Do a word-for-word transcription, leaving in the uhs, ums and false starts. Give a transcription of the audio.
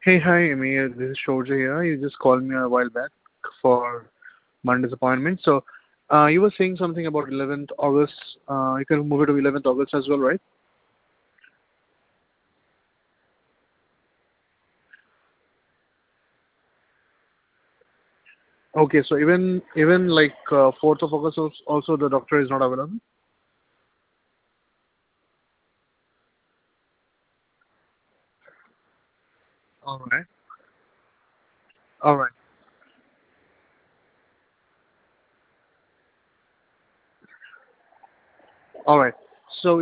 Hey, hi, Amir. This is Shorja here. You just called me a while back for Monday's appointment. So, uh, you were saying something about eleventh August. Uh, you can move it to eleventh August as well, right? Okay, so even even like uh, fourth of August als- also the doctor is not available. All right. All right. All right. So